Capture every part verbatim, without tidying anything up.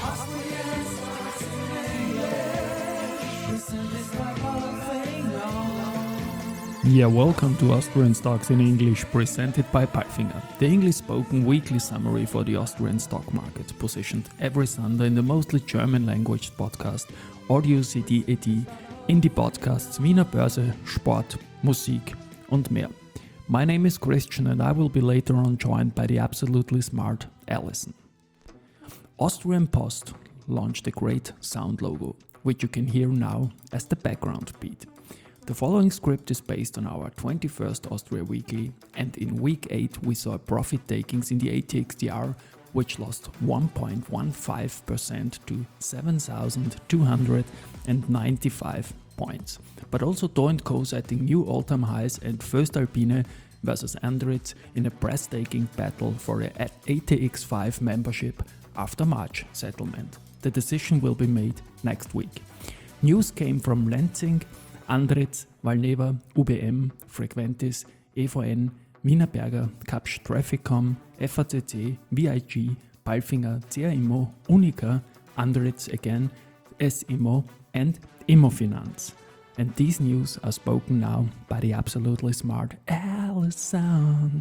Yeah, welcome to Austrian Stocks in English, presented by Palfinger, the English-spoken weekly summary for the Austrian stock market, positioned every Sunday in the mostly German-language podcast Audio C D A D in die Podcasts Wiener Börse, Sport, Musik und mehr. My name is Christian and I will be later on joined by the absolutely smart Alison. Austrian Post launched a great sound logo, which you can hear now as the background beat. The following script is based on our twenty-first Austria Weekly, and in week eight we saw profit takings in the A T X T R, which lost one point one five percent to seven thousand two hundred ninety-five points. But also Do and Co setting new all-time highs, and voestalpine versus Andritz in a breathtaking battle for a A T X five membership after March settlement. The decision will be made next week. News came from Lenzing, Andritz, Valneva, U B M, Frequentis, E V N, Wienerberger, Kapsch Trafficom, F A C C, V I G, Palfinger, C R Immo, Unica, Andritz again, S Immo and Immofinanz. And these news are spoken now by the absolutely smart Alison.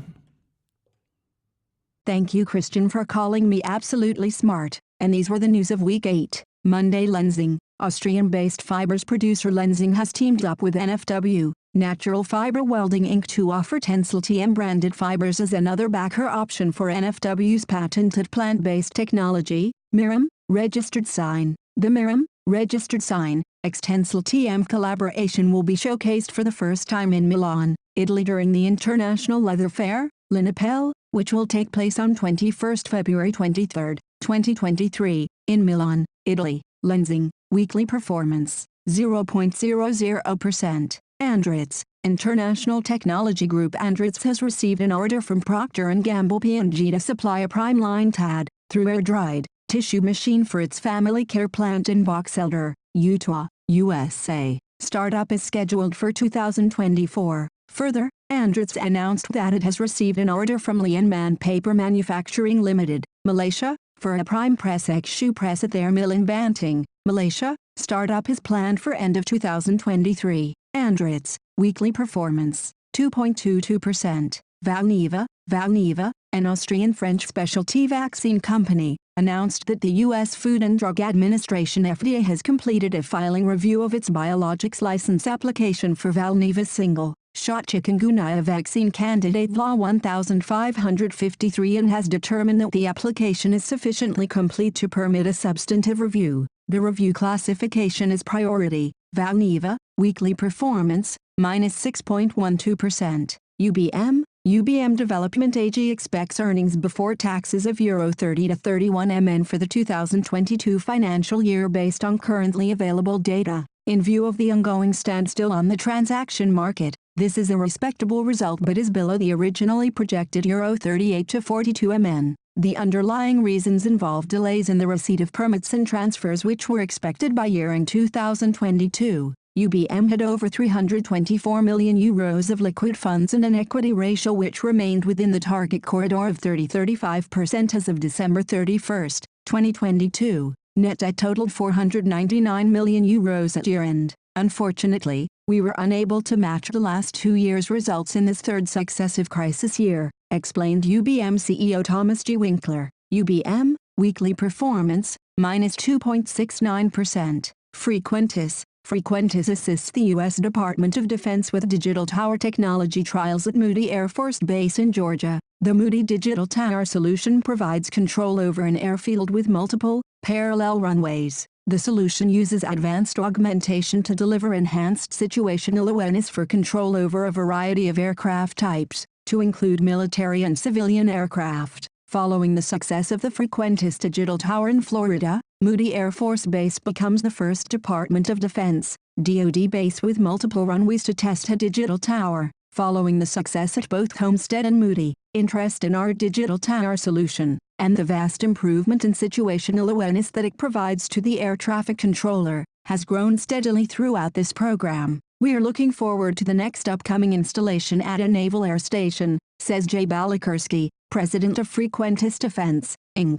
Thank you, Christian, for calling me absolutely smart. And these were the news of week eight. Monday, Lenzing. Austrian-based fibers producer Lenzing has teamed up with N F W, Natural Fiber Welding Incorporated to offer Tencel T M branded fibers as another backer option for N F W's patented plant-based technology, Mirum, registered sign. The Mirum, registered sign, X-Tencel T M collaboration will be showcased for the first time in Milan, Italy during the International Leather Fair, Linapel, which will take place on twenty-first February twenty-third, twenty twenty-three, in Milan, Italy. Lenzing, weekly performance, zero point zero zero percent. Andritz, International Technology Group. Andritz has received an order from Procter and Gamble P and G to supply a PrimeLine T A D, through air-dried, tissue machine for its family care plant in Box Elder, Utah, U S A. Startup is scheduled for two thousand twenty-four. Further, Andritz announced that it has received an order from Lianman Paper Manufacturing Limited, Malaysia, for a Prime Press X shoe press at their mill in Banting, Malaysia. Startup is planned for end of two thousand twenty-three. Andritz, weekly performance, two point two two percent. Valneva, Valneva, an Austrian-French specialty vaccine company, announced that the U S Food and Drug Administration F D A has completed a filing review of its biologics license application for Valneva's single shot chikungunya vaccine candidate Law one thousand five hundred fifty-three and has determined that the application is sufficiently complete to permit a substantive review. The review classification is priority. Valneva, weekly performance, minus six point one two percent. U B M, U B M Development A G expects earnings before taxes of Euro thirty to thirty-one million for the two thousand twenty-two financial year based on currently available data. In view of the ongoing standstill on the transaction market, this is a respectable result but is below the originally projected Euro thirty-eight to forty-two million. The underlying reasons involve delays in the receipt of permits and transfers which were expected by year-end two thousand twenty-two. U B M had over three hundred twenty-four million euros of liquid funds and an equity ratio which remained within the target corridor of thirty to thirty-five percent as of December thirty-first, twenty twenty-two. Net debt totaled four hundred ninety-nine million euros at year-end. Unfortunately, we were unable to match the last two years' results in this third successive crisis year, explained U B M C E O Thomas G. Winkler. U B M, weekly performance, minus two point six nine percent. Frequentis. Frequentis assists the U S Department of Defense with digital tower technology trials at Moody Air Force Base in Georgia. The Moody Digital Tower solution provides control over an airfield with multiple, parallel runways. The solution uses advanced augmentation to deliver enhanced situational awareness for control over a variety of aircraft types, to include military and civilian aircraft. Following the success of the Frequentis Digital Tower in Florida, Moody Air Force Base becomes the first Department of Defense, D O D base with multiple runways to test a digital tower. Following the success at both Homestead and Moody, interest in our digital tower solution, and the vast improvement in situational awareness that it provides to the air traffic controller, has grown steadily throughout this program. We are looking forward to the next upcoming installation at a naval air station, says Jay Balikursky, president of Frequentis Defense, Incorporated.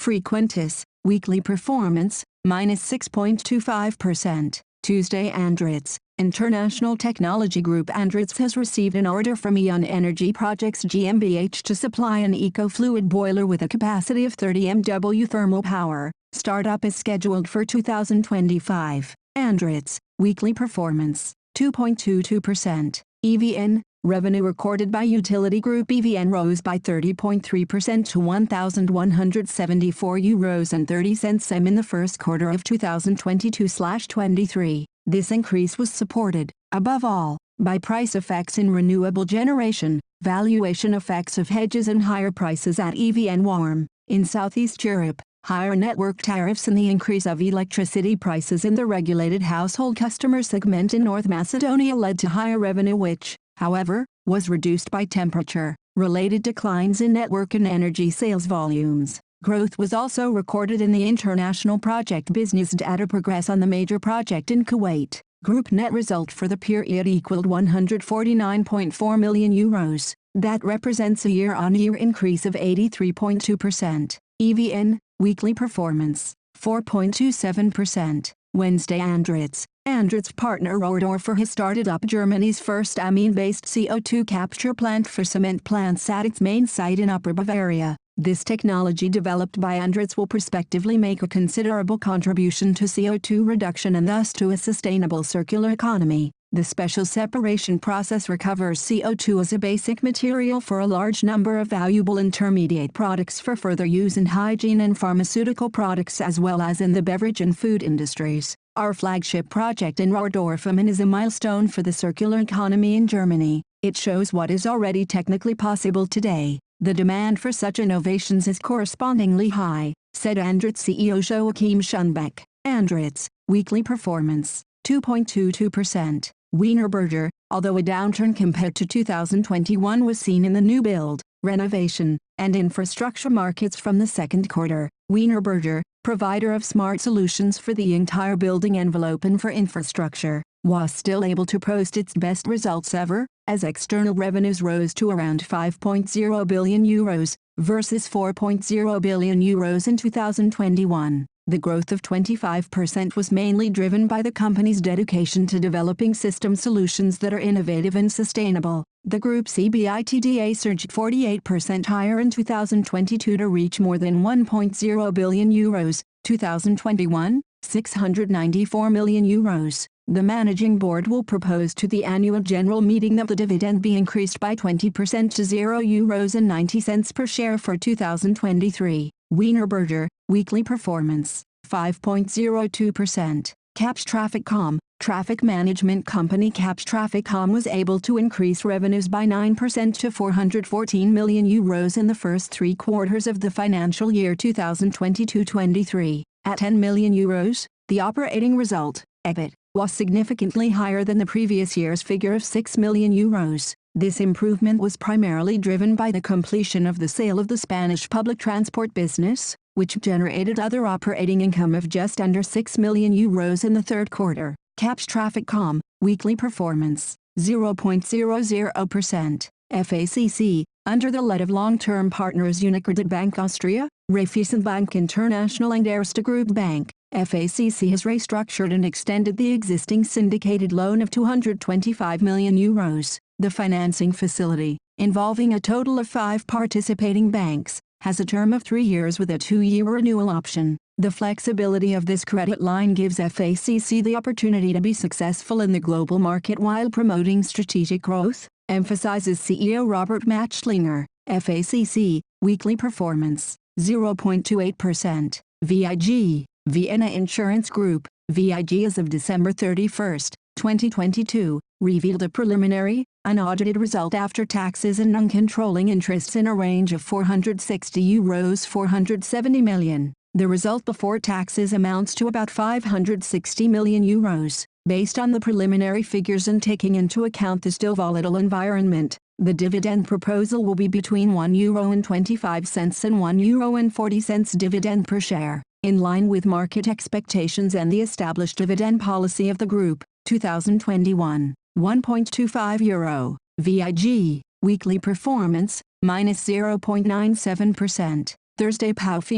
Frequentis, weekly performance, minus six point two five percent. Tuesday Andritz, International Technology Group Andritz has received an order from E O N Energy Projects GmbH to supply an eco-fluid boiler with a capacity of thirty megawatts thermal power. Startup is scheduled for two thousand twenty-five. Andritz, weekly performance, two point two two percent. E V N, revenue recorded by utility group E V N rose by thirty point three percent to one thousand one hundred seventy-four euros and thirty cents in the first quarter of two thousand twenty-two twenty-three. This increase was supported, above all, by price effects in renewable generation, valuation effects of hedges and higher prices at E V N Warm. In Southeast Europe, higher network tariffs and the increase of electricity prices in the regulated household customer segment in North Macedonia led to higher revenue which, however, was reduced by temperature-related declines in network and energy sales volumes. Growth was also recorded in the international project business data progress on the major project in Kuwait. Group net result for the period equaled one hundred forty-nine point four million euros. That represents a year-on-year increase of eighty-three point two percent. E V N, weekly performance, four point two seven percent. Wednesday Andritz, Andritz partner Rohrdorfer has started up Germany's first amine-based C O two capture plant for cement plants at its main site in Upper Bavaria. This technology developed by Andritz will prospectively make a considerable contribution to C O two reduction and thus to a sustainable circular economy. The special separation process recovers C O two as a basic material for a large number of valuable intermediate products for further use in hygiene and pharmaceutical products as well as in the beverage and food industries. Our flagship project in Rohrdorfen is a milestone for the circular economy in Germany. It shows what is already technically possible today. The demand for such innovations is correspondingly high, said Andritz C E O Joachim Schunbeck. Andritz, weekly performance, two point two two percent. Wienerberger, although a downturn compared to two thousand twenty-one was seen in the new build, renovation, and infrastructure markets from the second quarter, Wienerberger, provider of smart solutions for the entire building envelope and for infrastructure, was still able to post its best results ever, as external revenues rose to around five point zero billion euros, versus four point zero billion euros in two thousand twenty-one. The growth of twenty-five percent was mainly driven by the company's dedication to developing system solutions that are innovative and sustainable. The group's EBITDA surged forty-eight percent higher in two thousand twenty-two to reach more than one point zero billion euros, two thousand twenty-one, six hundred ninety-four million euros. The managing board will propose to the annual general meeting that the dividend be increased by twenty percent to zero euros and ninety cents per share for two thousand twenty-three. Wienerberger, weekly performance, five point zero two percent. Kapsch Traffic.com, traffic management company Kapsch Traffic.com was able to increase revenues by nine percent to four hundred fourteen million euros in the first three quarters of the financial year two thousand twenty-two twenty-three. At ten million euros, the operating result, E B I T, was significantly higher than the previous year's figure of six million euros. This improvement was primarily driven by the completion of the sale of the Spanish public transport business, which generated other operating income of just under six million euros in the third quarter. Kapsch Traffic.com, weekly performance, zero point zero zero percent. F A C C, under the lead of long-term partners UniCredit Bank Austria, Raiffeisen Bank International and Erste Group Bank, F A C C has restructured and extended the existing syndicated loan of two hundred twenty-five million euros. The financing facility, involving a total of five participating banks, has a term of three years with a two-year renewal option. The flexibility of this credit line gives F A C C the opportunity to be successful in the global market while promoting strategic growth, emphasizes C E O Robert Matschlinger. F A C C, weekly performance, zero point two eight percent. V I G, Vienna Insurance Group, V I G as of December thirty-first, twenty twenty-two, revealed a preliminary, unaudited result after taxes and non-controlling interests in a range of four hundred sixty euros to four hundred seventy million. The result before taxes amounts to about five hundred sixty million euros. Based on the preliminary figures and taking into account the still volatile environment, the dividend proposal will be between one euro and twenty-five cents and one euro and forty cents dividend per share, in line with market expectations and the established dividend policy of the group. two thousand twenty-one, one point two five euro. V I G, weekly performance, minus zero point nine seven percent. Thursday Palfinger,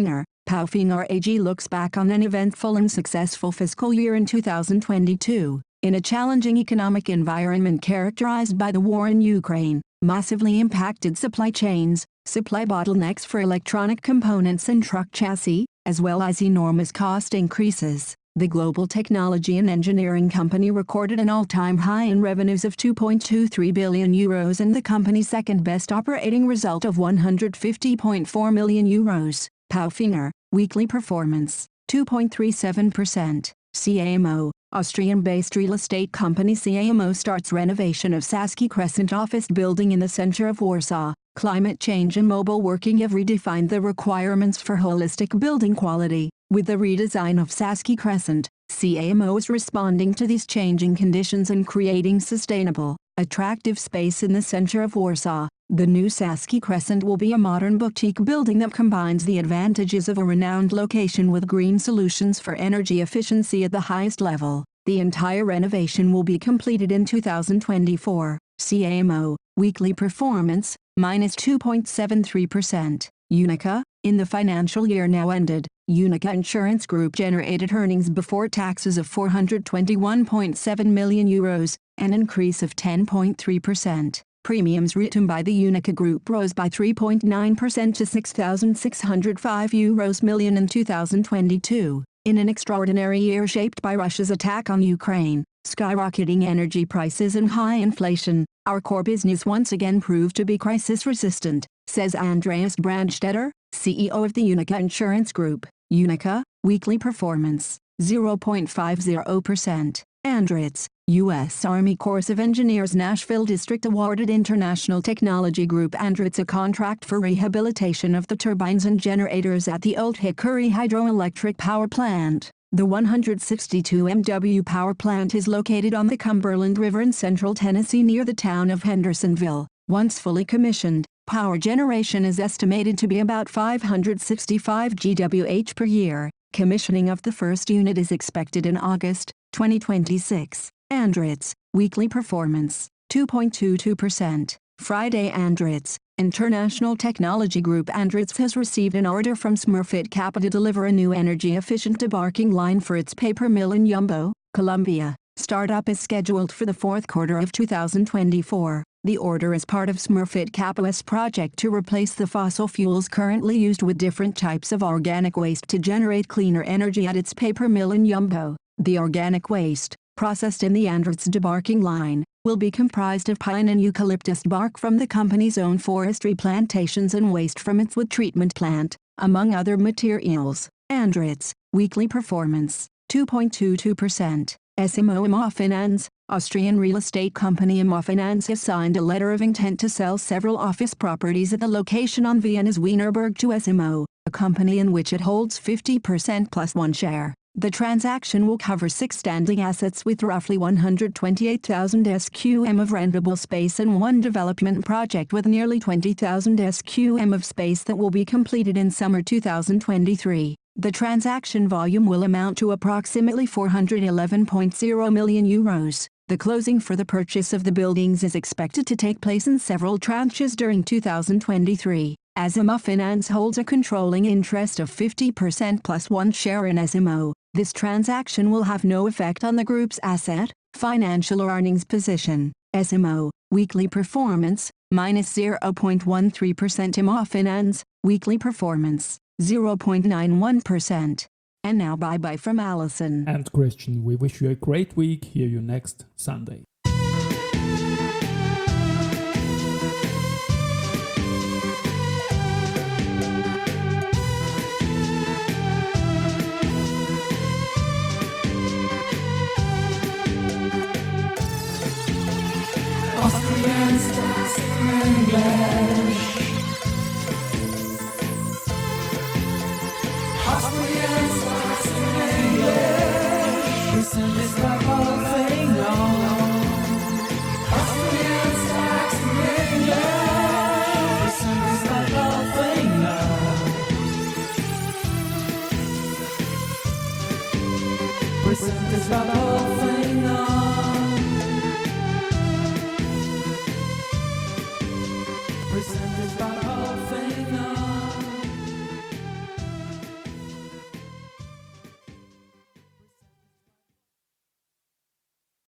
Palfinger A G looks back on an eventful and successful fiscal year in two thousand twenty-two. In a challenging economic environment characterized by the war in Ukraine, massively impacted supply chains, supply bottlenecks for electronic components and truck chassis, as well as enormous cost increases, the global technology and engineering company recorded an all-time high in revenues of two point two three billion euros and the company's second-best operating result of one hundred fifty point four million euros. Palfinger, weekly performance, two point three seven percent. C A M O, Austrian-based real estate company C A M O starts renovation of Saski Crescent office building in the center of Warsaw. Climate change and mobile working have redefined the requirements for holistic building quality. With the redesign of Saski Crescent, C A M O is responding to these changing conditions and creating sustainable, attractive space in the center of Warsaw. The new Saski Crescent will be a modern boutique building that combines the advantages of a renowned location with green solutions for energy efficiency at the highest level. The entire renovation will be completed in two thousand twenty-four. C A M O, weekly performance, minus two point seven three percent. Unica, in the financial year now ended, Unica Insurance Group generated earnings before taxes of four hundred twenty-one point seven million euros, an increase of ten point three percent. Premiums written by the Unica Group rose by three point nine percent to six thousand six hundred five euros million in two thousand twenty-two. In an extraordinary year shaped by Russia's attack on Ukraine, skyrocketing energy prices and high inflation, our core business once again proved to be crisis-resistant, says Andreas Brandstetter, C E O of the Unica Insurance Group. Unica, weekly performance, zero point five zero percent. Andritz, U S Army Corps of Engineers Nashville District awarded International Technology Group Andritz a contract for rehabilitation of the turbines and generators at the Old Hickory Hydroelectric Power Plant. The one hundred sixty-two megawatt power plant is located on the Cumberland River in central Tennessee near the town of Hendersonville. Once fully commissioned, power generation is estimated to be about five hundred sixty-five gigawatts per year. Commissioning of the first unit is expected in August twenty twenty-six. Andritz, weekly performance, two point two two percent. Friday Andritz, International Technology Group Andritz has received an order from Smurfit Kappa to deliver a new energy-efficient debarking line for its paper mill in Yumbo, Colombia. Startup is scheduled for the fourth quarter of two thousand twenty-four. The order is part of Smurfit Kappa's project to replace the fossil fuels currently used with different types of organic waste to generate cleaner energy at its paper mill in Yumbo. The organic waste, processed in the Andritz debarking line, will be comprised of pine and eucalyptus bark from the company's own forestry plantations and waste from its wood treatment plant, among other materials. Andritz, weekly performance, two point two two percent. S M O Immofinanz, Austrian real estate company Immofinanz has signed a letter of intent to sell several office properties at the location on Vienna's Wienerberg to S M O, a company in which it holds fifty percent plus one share. The transaction will cover six standing assets with roughly one hundred twenty-eight thousand square meters of rentable space and one development project with nearly twenty thousand square meters of space that will be completed in summer two thousand twenty-three. The transaction volume will amount to approximately four hundred eleven point zero million euros. The closing for the purchase of the buildings is expected to take place in several tranches during two thousand twenty-three. As Immofinanz holds a controlling interest of fifty percent plus one share in S M O, this transaction will have no effect on the group's asset, financial or earnings position. S M O, weekly performance, minus zero point one three percent. Immofinanz, weekly performance, zero point nine one percent. And now bye-bye from Alison and Christian. We wish you a great week. Hear you next Sunday. Austrian stars in English. Austrian stars in English. Listen, this Palfinger. Austrian stars in English. Listen, this Palfinger. Listen, this Palfinger. Presented by